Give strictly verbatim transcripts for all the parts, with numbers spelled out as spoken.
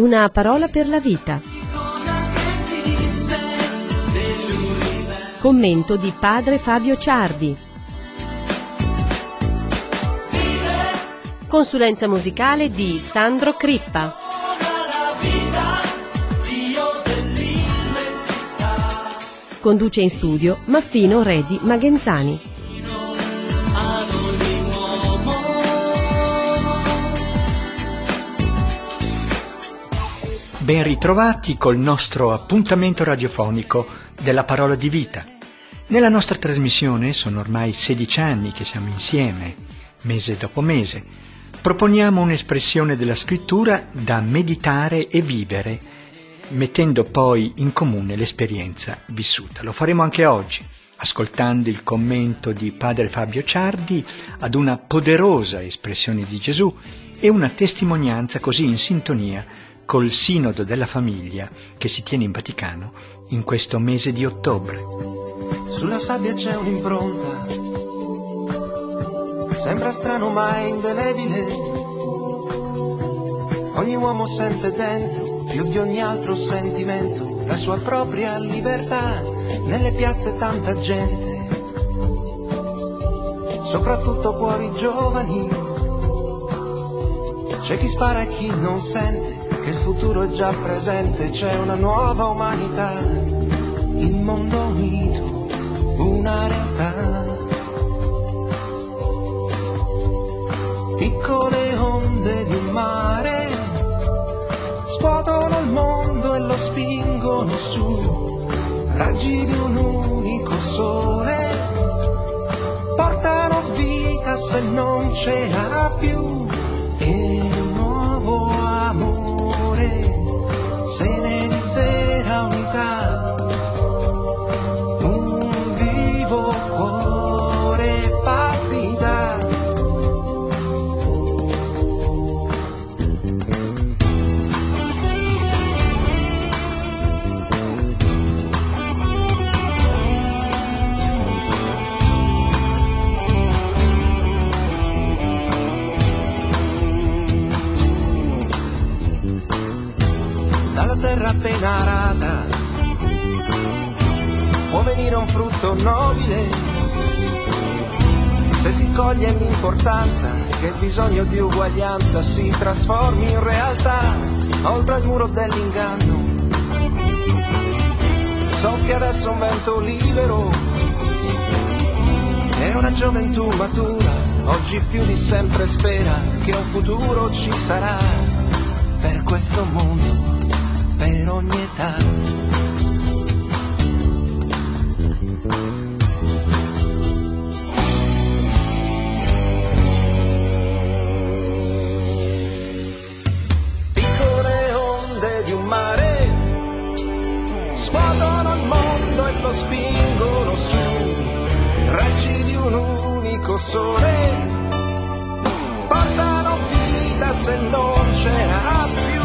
Una parola per la vita. Commento di padre Fabio Ciardi. Consulenza musicale di Sandro Crippa. Conduce in studio Maffino Redi Magenzani. Ben ritrovati col nostro appuntamento radiofonico della Parola di Vita. Nella nostra trasmissione sono ormai sedici anni che siamo insieme, mese dopo mese. Proponiamo un'espressione della scrittura da meditare e vivere, mettendo poi in comune l'esperienza vissuta. Lo faremo anche oggi, ascoltando il commento di padre Fabio Ciardi ad una poderosa espressione di Gesù e una testimonianza così in sintonia col Sinodo della Famiglia che si tiene in Vaticano in questo mese di ottobre. Sulla sabbia c'è un'impronta, sembra strano ma è indelebile. Ogni uomo sente dentro, più di ogni altro sentimento, la sua propria libertà. Nelle piazze tanta gente, soprattutto cuori giovani. C'è chi spara e chi non sente che il futuro è già presente, c'è una nuova umanità, il mondo unito, una realtà. Piccole onde di un mare scuotono il mondo e lo spingono su, raggi di un unico sole portano vita se non ce n'ha più, e un nuovo amore seme di vera unità, un vivo cuore palpita. Dalla terra appena arata può venire un frutto nobile, se si coglie l'importanza che il bisogno di uguaglianza si trasformi in realtà. Oltre il muro dell'inganno soffia adesso un vento libero, è una gioventù matura, oggi più di sempre spera che un futuro ci sarà per questo mondo, per ogni età. Piccole onde di un mare scuotono il mondo e lo spingono su, raggi di un unico sole portano vita se non ce n'ha più.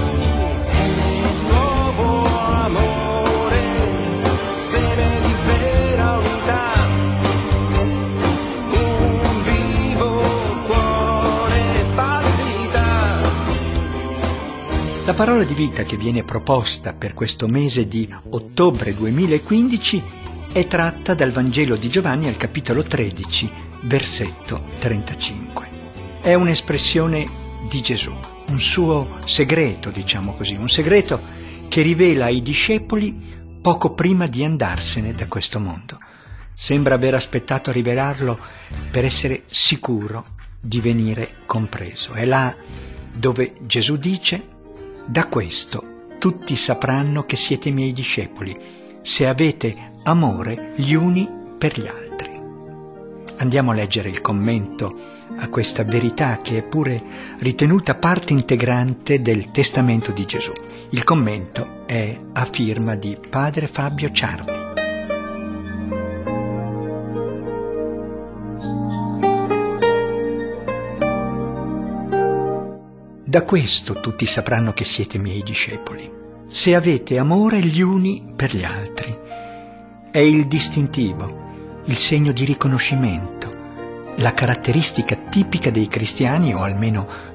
Amore, seme di vera unità, un vivo cuore palpita. La parola di vita che viene proposta per questo mese di ottobre duemilaquindici è tratta dal Vangelo di Giovanni al capitolo tredici, versetto trentacinque. È un'espressione di Gesù, un suo segreto, diciamo così, un segreto che rivela ai discepoli poco prima di andarsene da questo mondo. Sembra aver aspettato a rivelarlo per essere sicuro di venire compreso. È là dove Gesù dice: da questo tutti sapranno che siete miei discepoli, se avete amore gli uni per gli altri. Andiamo a leggere il commento a questa verità che è pure ritenuta parte integrante del testamento di Gesù. Il commento è a firma di padre Fabio Ciardi. Da questo tutti sapranno che siete miei discepoli, se avete amore gli uni per gli altri. È il distintivo, il segno di riconoscimento, la caratteristica tipica dei cristiani, o almeno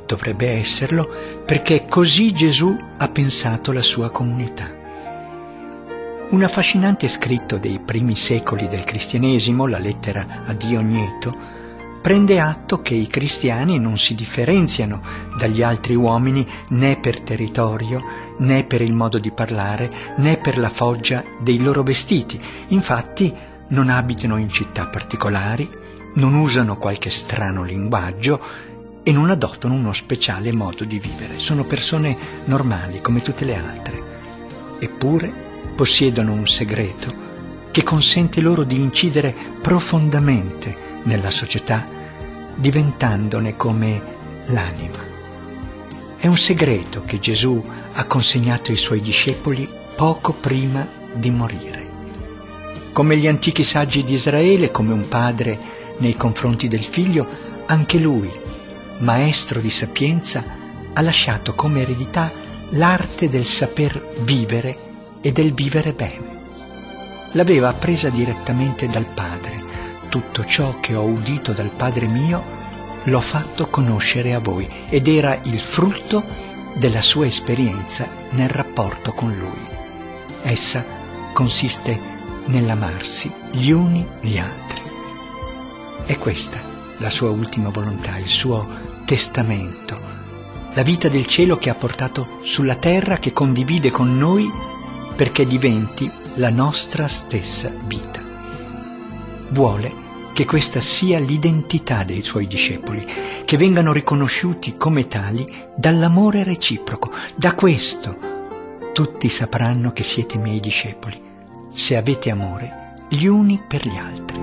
dovrebbe esserlo, perché così Gesù ha pensato la sua comunità. Un affascinante scritto dei primi secoli del cristianesimo, la lettera a Diogneto, prende atto che i cristiani non si differenziano dagli altri uomini né per territorio, né per il modo di parlare, né per la foggia dei loro vestiti. Infatti non abitano in città particolari, non usano qualche strano linguaggio e non adottano uno speciale modo di vivere. Sono persone normali come tutte le altre. Eppure possiedono un segreto che consente loro di incidere profondamente nella società, diventandone come l'anima. È un segreto che Gesù ha consegnato ai suoi discepoli poco prima di morire. Come gli antichi saggi di Israele, come un padre nei confronti del figlio, anche lui, maestro di sapienza, ha lasciato come eredità l'arte del saper vivere e del vivere bene. L'aveva appresa direttamente dal Padre. Tutto ciò che ho udito dal Padre mio l'ho fatto conoscere a voi, ed era il frutto della sua esperienza nel rapporto con Lui. Essa consiste nell'amarsi gli uni gli altri. È questa la sua ultima volontà, il suo testamento, la vita del cielo che ha portato sulla terra, che condivide con noi perché diventi la nostra stessa vita. Vuole che questa sia l'identità dei suoi discepoli, che vengano riconosciuti come tali dall'amore reciproco. Da questo tutti sapranno che siete miei discepoli, se avete amore gli uni per gli altri.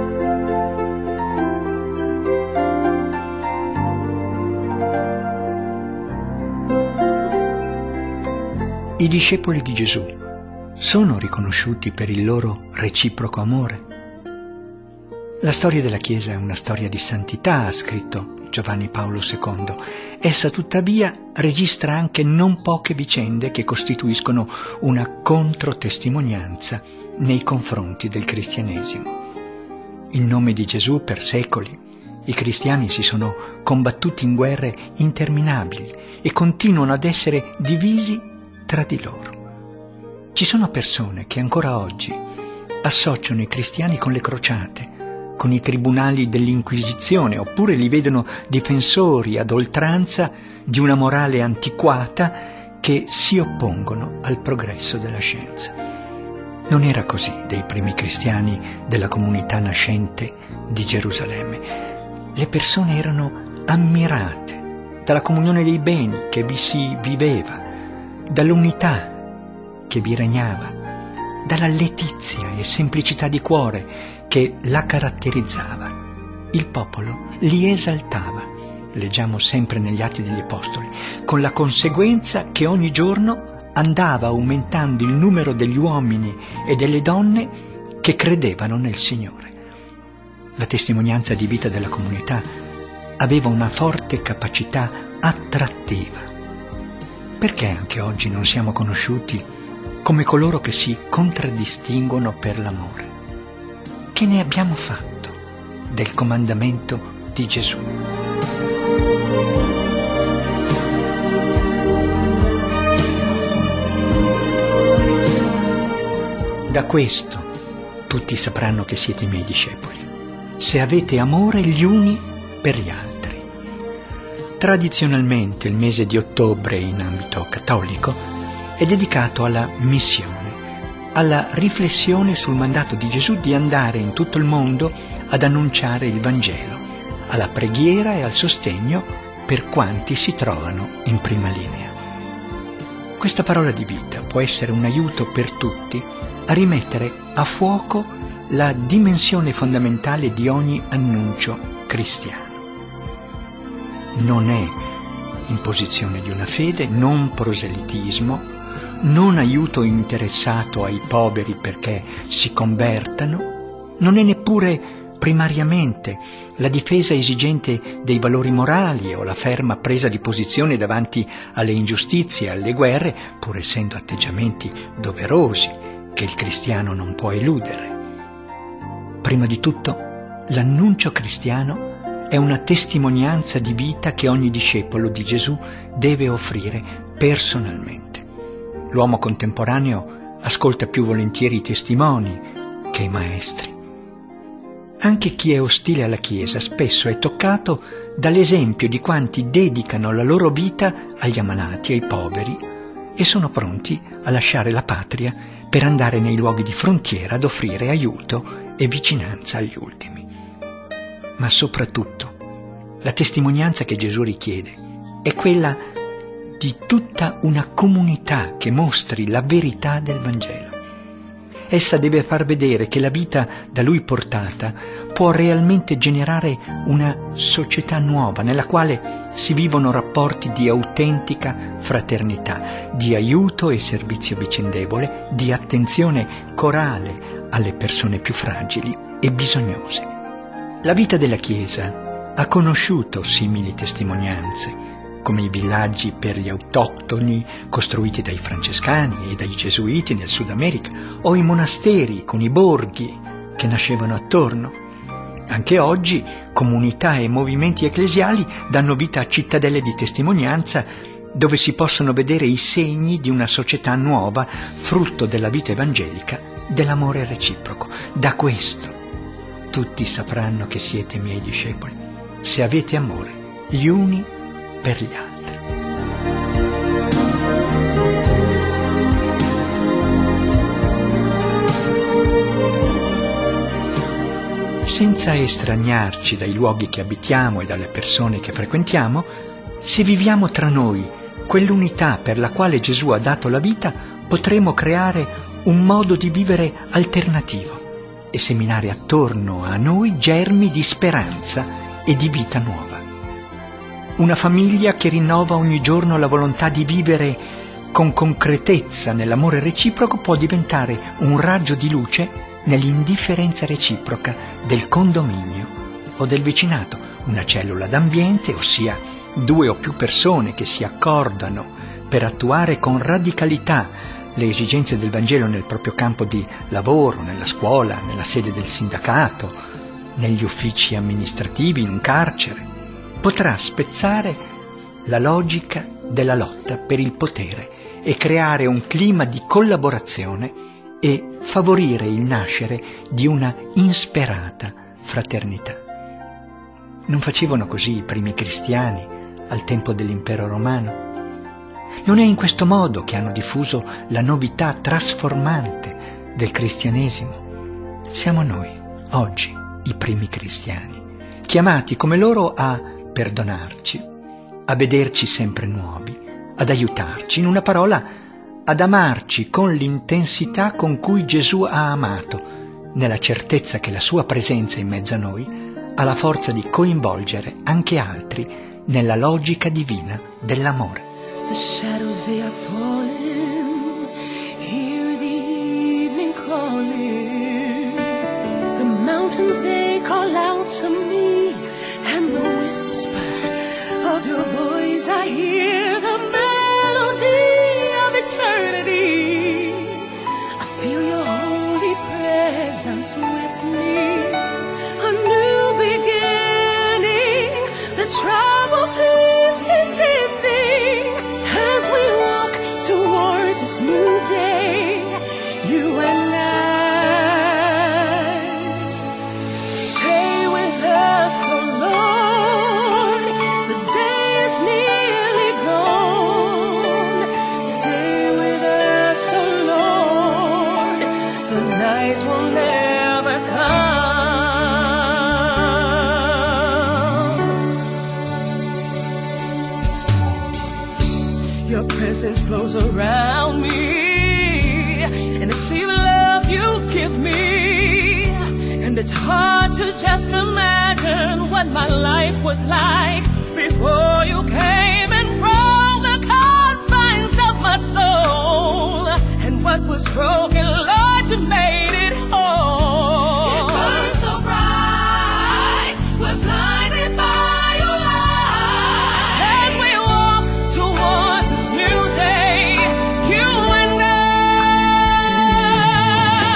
I discepoli di Gesù sono riconosciuti per il loro reciproco amore. La storia della Chiesa è una storia di santità, ha scritto Giovanni Paolo secondo. Essa tuttavia registra anche non poche vicende che costituiscono una controtestimonianza nei confronti del cristianesimo. In nome di Gesù per secoli i cristiani si sono combattuti in guerre interminabili e continuano ad essere divisi tra di loro. Ci sono persone che ancora oggi associano i cristiani con le crociate, con i tribunali dell'Inquisizione, oppure li vedono difensori ad oltranza di una morale antiquata che si oppongono al progresso della scienza. Non era così dei primi cristiani della comunità nascente di Gerusalemme. Le persone erano ammirate dalla comunione dei beni che vi si viveva, dall'unità che vi regnava, dalla letizia e semplicità di cuore che la caratterizzava. Il popolo li esaltava, leggiamo sempre negli Atti degli Apostoli, con la conseguenza che ogni giorno andava aumentando il numero degli uomini e delle donne che credevano nel Signore. La testimonianza di vita della comunità aveva una forte capacità attrattiva. Perché anche oggi non siamo conosciuti come coloro che si contraddistinguono per l'amore? Che ne abbiamo fatto del comandamento di Gesù? Da questo tutti sapranno che siete i miei discepoli, se avete amore gli uni per gli altri. Tradizionalmente il mese di ottobre in ambito cattolico è dedicato alla missione, alla riflessione sul mandato di Gesù di andare in tutto il mondo ad annunciare il Vangelo, alla preghiera e al sostegno per quanti si trovano in prima linea. Questa parola di vita può essere un aiuto per tutti a rimettere a fuoco la dimensione fondamentale di ogni annuncio cristiano. Non è imposizione di una fede, non proselitismo, non aiuto interessato ai poveri perché si convertano, non è neppure primariamente la difesa esigente dei valori morali o la ferma presa di posizione davanti alle ingiustizie e alle guerre, pur essendo atteggiamenti doverosi che il cristiano non può eludere. Prima di tutto, l'annuncio cristiano è una testimonianza di vita che ogni discepolo di Gesù deve offrire personalmente. L'uomo contemporaneo ascolta più volentieri i testimoni che i maestri. Anche chi è ostile alla Chiesa spesso è toccato dall'esempio di quanti dedicano la loro vita agli ammalati, ai poveri, e sono pronti a lasciare la patria per andare nei luoghi di frontiera ad offrire aiuto e vicinanza agli ultimi. Ma soprattutto, la testimonianza che Gesù richiede è quella di tutta una comunità che mostri la verità del Vangelo. Essa deve far vedere che la vita da lui portata può realmente generare una società nuova nella quale si vivono rapporti di autentica fraternità, di aiuto e servizio vicendevole, di attenzione corale alle persone più fragili e bisognose. La vita della Chiesa ha conosciuto simili testimonianze, come i villaggi per gli autoctoni costruiti dai francescani e dai gesuiti nel Sud America, o i monasteri con i borghi che nascevano attorno. Anche oggi comunità e movimenti ecclesiali danno vita a cittadelle di testimonianza dove si possono vedere i segni di una società nuova, frutto della vita evangelica, dell'amore reciproco. Da questo tutti sapranno che siete miei discepoli, se avete amore gli uni per gli altri. Senza estraniarci dai luoghi che abitiamo e dalle persone che frequentiamo, se viviamo tra noi quell'unità per la quale Gesù ha dato la vita, potremo creare un modo di vivere alternativo e seminare attorno a noi germi di speranza e di vita nuova. Una famiglia che rinnova ogni giorno la volontà di vivere con concretezza nell'amore reciproco può diventare un raggio di luce nell'indifferenza reciproca del condominio o del vicinato, una cellula d'ambiente, ossia due o più persone che si accordano per attuare con radicalità le esigenze del Vangelo nel proprio campo di lavoro, nella scuola, nella sede del sindacato, negli uffici amministrativi, in un carcere, potrà spezzare la logica della lotta per il potere e creare un clima di collaborazione e favorire il nascere di una insperata fraternità. Non facevano così i primi cristiani al tempo dell'impero romano? Non è in questo modo che hanno diffuso la novità trasformante del cristianesimo? Siamo noi, oggi, i primi cristiani, chiamati come loro a perdonarci, a vederci sempre nuovi, ad aiutarci, in una parola, ad amarci con l'intensità con cui Gesù ha amato, nella certezza che la sua presenza in mezzo a noi ha la forza di coinvolgere anche altri nella logica divina dell'amore. The shadows they are falling, hear the evening calling, the mountains they call out to me, and the whisper of your voice I hear, the melody of eternity. I feel your holy presence with me, a new beginning, the trouble peace is ending, as we walk towards this new day, you and I. Stay with us, oh Lord, the day is nearly gone. Stay with us, oh Lord, the night will never come. Your presence flows around me, and the sea of love you give me, and it's hard to just imagine what my life was like before you came and broke the confines of my soul, and what was broken, Lord, you made it whole. It burns so bright, we're blinded by your light, as we walk towards this new day, you and I.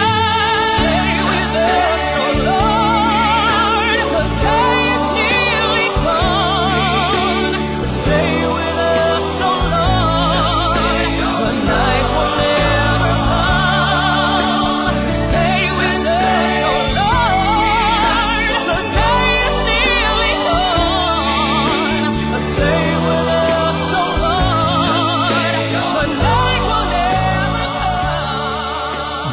Stay with us, oh Lord, the day is nearly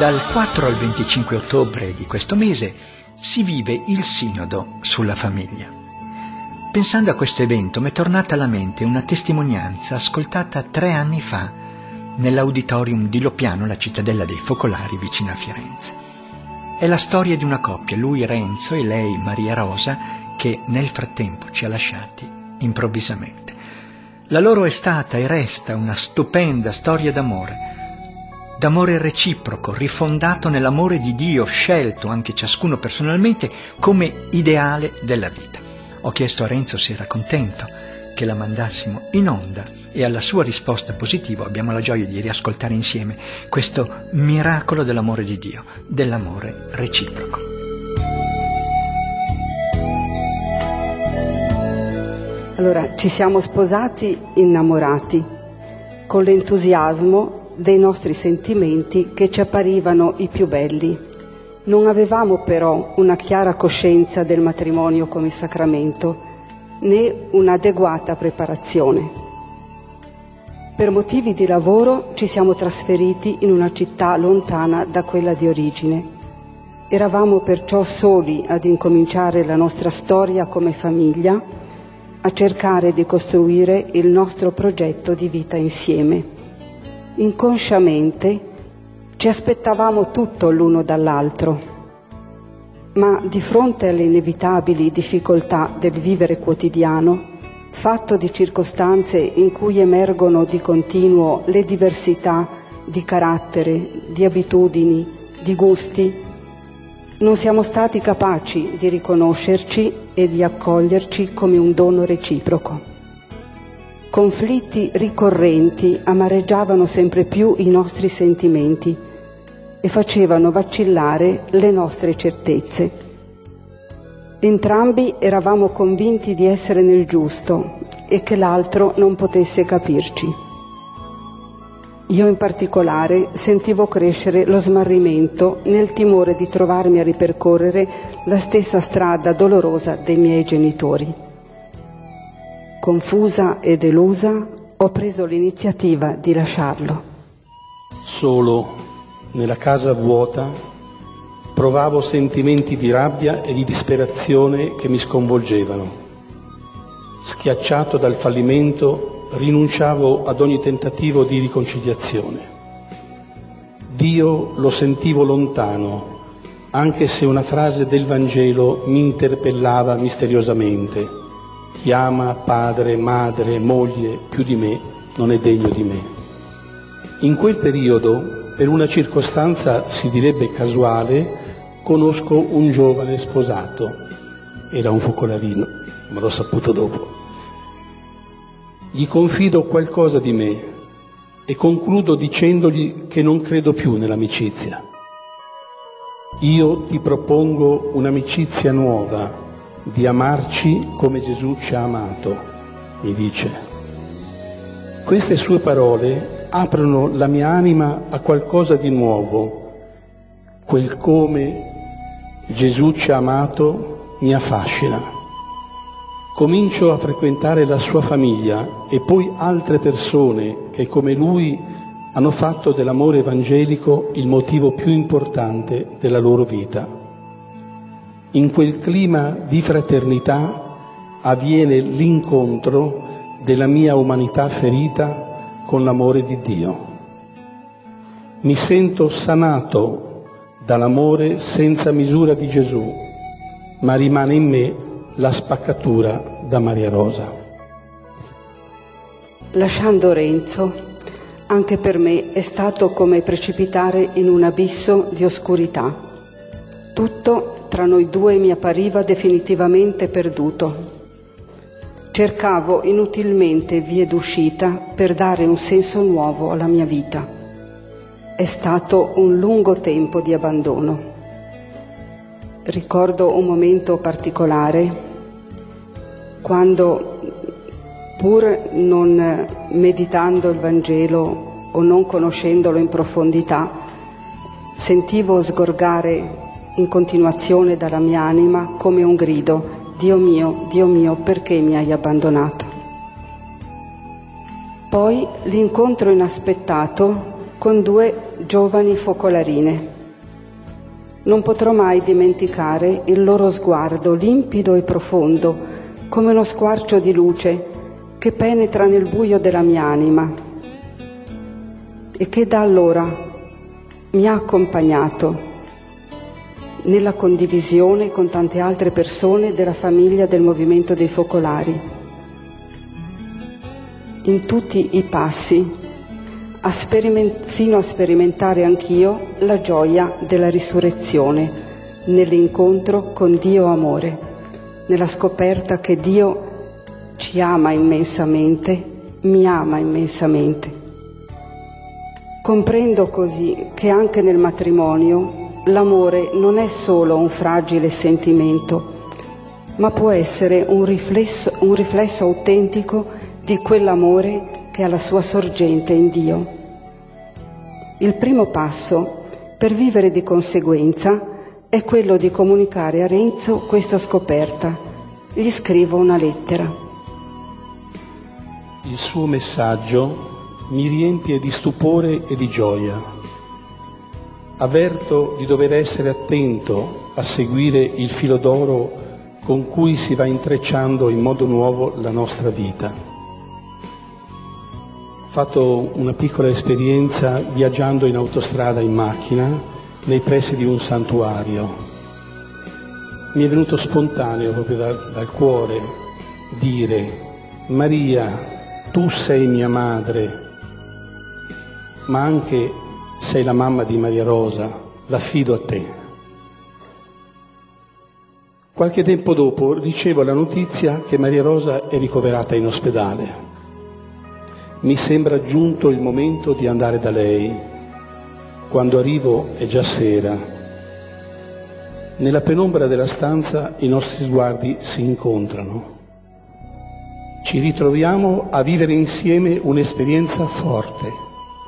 Dal quattro al venticinque ottobre di questo mese si vive il Sinodo sulla famiglia. Pensando a questo evento mi è tornata alla mente una testimonianza ascoltata tre anni fa nell'auditorium di Loppiano, la cittadella dei focolari vicino a Firenze. È la storia di una coppia, lui Renzo e lei Maria Rosa, che nel frattempo ci ha lasciati improvvisamente. La loro è stata e resta una stupenda storia d'amore, d'amore reciproco, rifondato nell'amore di Dio, scelto anche ciascuno personalmente come ideale della vita. Ho chiesto a Renzo se era contento che la mandassimo in onda e alla sua risposta positiva abbiamo la gioia di riascoltare insieme questo miracolo dell'amore di Dio, dell'amore reciproco. Allora, ci siamo sposati innamorati, con l'entusiasmo dei nostri sentimenti che ci apparivano i più belli. Non avevamo però una chiara coscienza del matrimonio come sacramento, né un'adeguata preparazione. Per motivi di lavoro ci siamo trasferiti in una città lontana da quella di origine. Eravamo perciò soli ad incominciare la nostra storia come famiglia, a cercare di costruire il nostro progetto di vita insieme. Inconsciamente ci aspettavamo tutto l'uno dall'altro, ma di fronte alle inevitabili difficoltà del vivere quotidiano, fatto di circostanze in cui emergono di continuo le diversità di carattere, di abitudini, di gusti, non siamo stati capaci di riconoscerci e di accoglierci come un dono reciproco. Conflitti ricorrenti amareggiavano sempre più i nostri sentimenti e facevano vacillare le nostre certezze. Entrambi eravamo convinti di essere nel giusto e che l'altro non potesse capirci. Io in particolare sentivo crescere lo smarrimento nel timore di trovarmi a ripercorrere la stessa strada dolorosa dei miei genitori. Confusa e delusa, ho preso l'iniziativa di lasciarlo. Solo, nella casa vuota, provavo sentimenti di rabbia e di disperazione che mi sconvolgevano. Schiacciato dal fallimento, rinunciavo ad ogni tentativo di riconciliazione. Dio lo sentivo lontano, anche se una frase del Vangelo mi interpellava misteriosamente: chi ama padre, madre, moglie più di me non è degno di me. In quel periodo, per una circostanza si direbbe casuale, conosco un giovane sposato. Era un focolarino, ma l'ho saputo dopo. Gli confido qualcosa di me e concludo dicendogli che non credo più nell'amicizia. Io ti propongo un'amicizia nuova, di amarci come Gesù ci ha amato, mi dice. Queste sue parole aprono la mia anima a qualcosa di nuovo. Quel come Gesù ci ha amato mi affascina. Comincio a frequentare la sua famiglia e poi altre persone che come lui hanno fatto dell'amore evangelico il motivo più importante della loro vita. In quel clima di fraternità avviene l'incontro della mia umanità ferita con l'amore di Dio. Mi sento sanato dall'amore senza misura di Gesù, ma rimane in me la spaccatura da Maria Rosa. Lasciando Renzo, anche per me è stato come precipitare in un abisso di oscurità. Tutto tra noi due mi appariva definitivamente perduto. Cercavo inutilmente vie d'uscita per dare un senso nuovo alla mia vita. È stato un lungo tempo di abbandono. Ricordo un momento particolare quando, pur non meditando il Vangelo o non conoscendolo in profondità, sentivo sgorgare in continuazione dalla mia anima come un grido: Dio mio, Dio mio, perché mi hai abbandonato? Poi l'incontro inaspettato con due giovani focolarine. Non potrò mai dimenticare il loro sguardo limpido e profondo, come uno squarcio di luce che penetra nel buio della mia anima e che da allora mi ha accompagnato nella condivisione con tante altre persone della famiglia del Movimento dei Focolari. In tutti i passi, a speriment- fino a sperimentare anch'io la gioia della risurrezione, nell'incontro con Dio amore, nella scoperta che Dio ci ama immensamente, mi ama immensamente. Comprendo così che anche nel matrimonio l'amore non è solo un fragile sentimento, ma può essere un riflesso, un riflesso autentico di quell'amore che ha la sua sorgente in Dio. Il primo passo per vivere di conseguenza è quello di comunicare a Renzo questa scoperta. Gli scrivo una lettera. Il suo messaggio mi riempie di stupore e di gioia. Avverto di dover essere attento a seguire il filo d'oro con cui si va intrecciando in modo nuovo la nostra vita. Ho fatto una piccola esperienza viaggiando in autostrada in macchina nei pressi di un santuario. Mi è venuto spontaneo proprio dal, dal cuore dire: Maria, tu sei mia madre, ma anche sei la mamma di Maria Rosa, l'affido a te. Qualche tempo dopo ricevo la notizia che Maria Rosa è ricoverata in ospedale. Mi sembra giunto il momento di andare da lei. Quando arrivo è già sera. Nella penombra della stanza i nostri sguardi si incontrano. Ci ritroviamo a vivere insieme un'esperienza forte.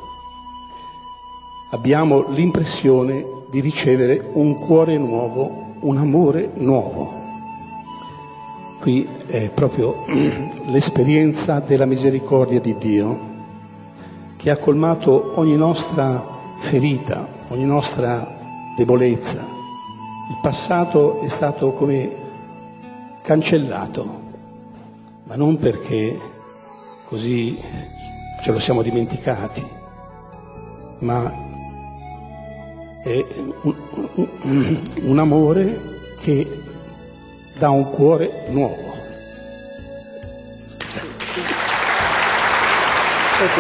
Abbiamo l'impressione di ricevere un cuore nuovo, un amore nuovo. Qui è proprio l'esperienza della misericordia di Dio che ha colmato ogni nostra ferita, ogni nostra debolezza. Il passato è stato come cancellato, ma non perché così ce lo siamo dimenticati, ma è un, un, un amore che dà un cuore nuovo. Così.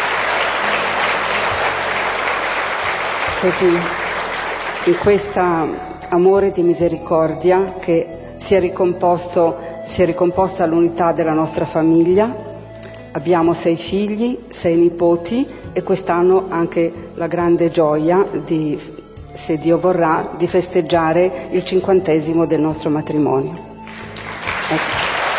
Così, in questo amore di misericordia che si è ricomposto, si è ricomposta l'unità della nostra famiglia. Abbiamo sei figli, sei nipoti e quest'anno anche la grande gioia di, se Dio vorrà, di festeggiare il cinquantesimo del nostro matrimonio. Ecco.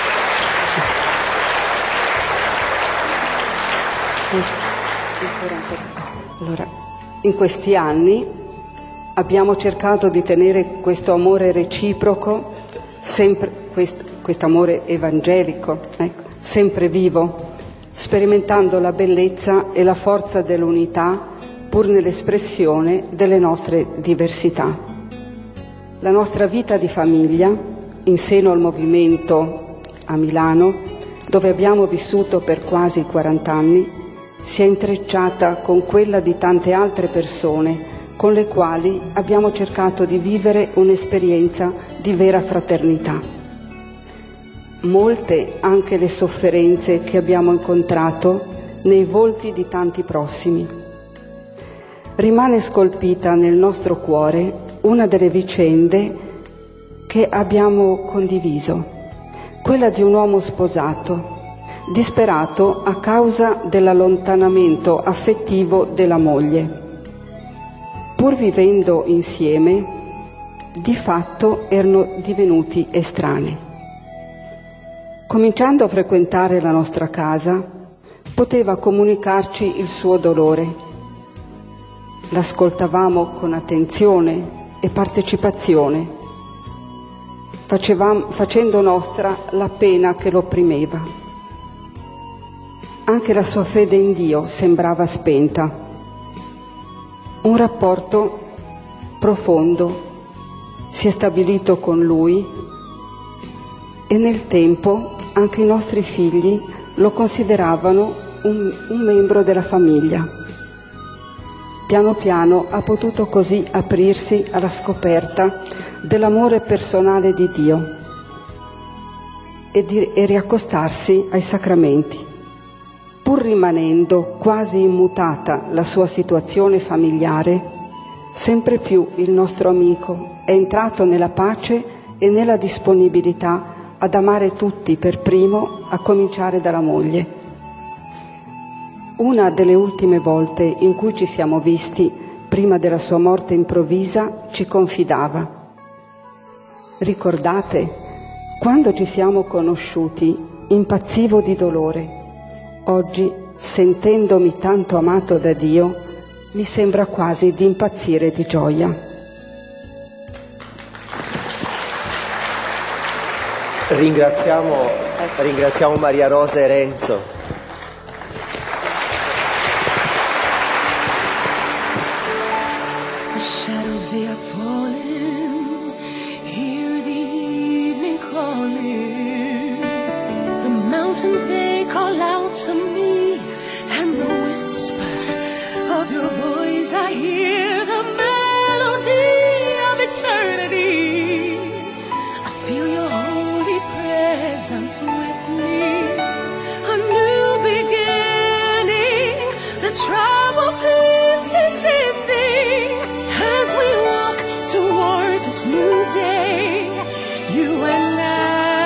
Allora, in questi anni abbiamo cercato di tenere questo amore reciproco, sempre questo amore evangelico, ecco, sempre vivo, sperimentando la bellezza e la forza dell'unità pur nell'espressione delle nostre diversità. La nostra vita di famiglia, in seno al movimento a Milano, dove abbiamo vissuto per quasi quaranta anni, si è intrecciata con quella di tante altre persone con le quali abbiamo cercato di vivere un'esperienza di vera fraternità. Molte anche le sofferenze che abbiamo incontrato nei volti di tanti prossimi. Rimane scolpita nel nostro cuore una delle vicende che abbiamo condiviso, quella di un uomo sposato, disperato a causa dell'allontanamento affettivo della moglie. Pur vivendo insieme, di fatto erano divenuti estranei. Cominciando a frequentare la nostra casa, poteva comunicarci il suo dolore. L'ascoltavamo con attenzione e partecipazione, facevamo, facendo nostra la pena che lo opprimeva. Anche la sua fede in Dio sembrava spenta. Un rapporto profondo, si è stabilito con lui e nel tempo anche i nostri figli lo consideravano un, un membro della famiglia. Piano piano ha potuto così aprirsi alla scoperta dell'amore personale di Dio e, di, e riaccostarsi ai sacramenti. Pur rimanendo quasi immutata la sua situazione familiare, sempre più il nostro amico è entrato nella pace e nella disponibilità ad amare tutti per primo, a cominciare dalla moglie. Una delle ultime volte in cui ci siamo visti, prima della sua morte improvvisa, ci confidava: ricordate, quando ci siamo conosciuti impazzivo di dolore. Oggi, sentendomi tanto amato da Dio, mi sembra quasi di impazzire di gioia. Ringraziamo, ringraziamo Maria Rosa e Renzo. The shadows they are falling, hear the evening calling, the mountains they call out to me, and the whisper of your voice I hear, the melody of eternity. I feel your holy presence with me, a new beginning, the troubled past is ending, as we walk towards this new day, you and I.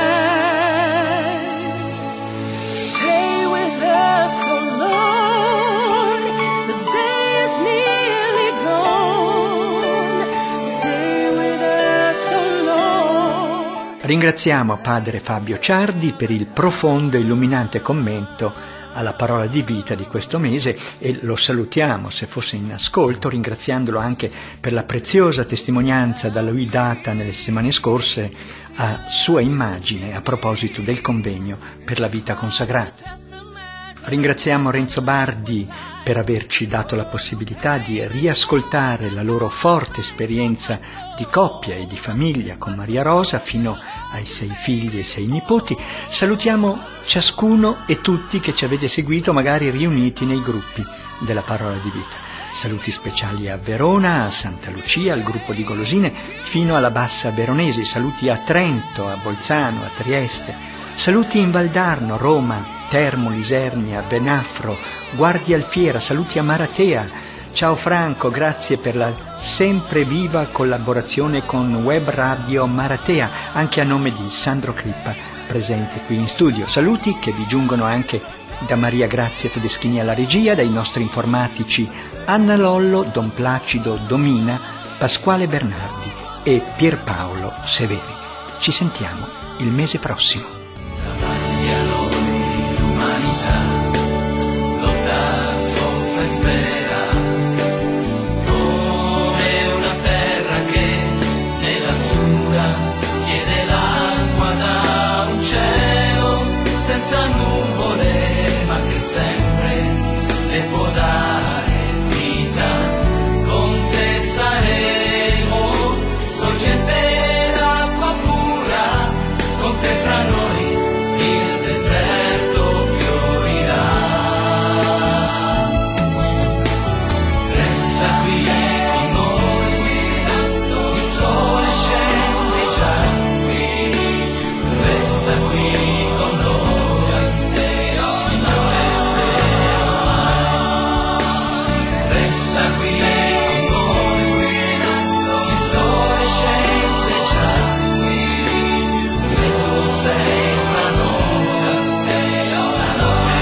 Stay with us, oh Lord, the day is nearly gone. Stay with us, oh Lord. Ringraziamo Padre Fabio Ciardi per il profondo e illuminante commento alla parola di vita di questo mese e lo salutiamo, se fosse in ascolto, ringraziandolo anche per la preziosa testimonianza da lui data nelle settimane scorse a sua immagine a proposito del convegno per la vita consacrata. Ringraziamo Renzo Bardi per averci dato la possibilità di riascoltare la loro forte esperienza di coppia e di famiglia con Maria Rosa fino ai sei figli e sei nipoti. Salutiamo ciascuno e tutti che ci avete seguito, magari riuniti nei gruppi della Parola di Vita. Saluti speciali a Verona, a Santa Lucia, al gruppo di Golosine, fino alla Bassa Veronese. Saluti a Trento, a Bolzano, a Trieste. Saluti in Valdarno, Roma, Termoli, Isernia, Benafro, Guardia Alfiera. Saluti a Maratea. Ciao Franco, grazie per la sempre viva collaborazione con Web Radio Maratea, anche a nome di Sandro Crippa, presente qui in studio. Saluti che vi giungono anche da Maria Grazia Todeschini alla regia, dai nostri informatici Anna Lollo, Don Placido Domina, Pasquale Bernardi e Pierpaolo Severi. Ci sentiamo il mese prossimo. Davanti a noi l'umanità lotta, soffre e spera, come una terra che nella sura chiede l'acqua da un cielo senza nuvole, ma che sempre le può dare vita. Con te saremo sorgente d'acqua pura, con te fra noi il deserto fiorirà. Resta qui con noi, il sole scende già qui. Resta qui con noi, Signore, se mai. Resta qui con noi, il sole scende già qui. Se tu sei fra noi, la notte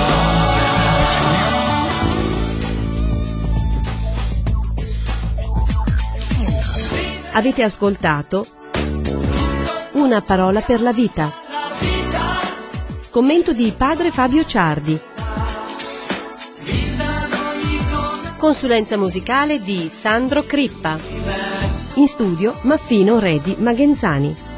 Avete ascoltato Una parola per la vita. Commento di Padre Fabio Ciardi. Consulenza musicale di Sandro Crippa. In studio Maffino Redi Magenzani.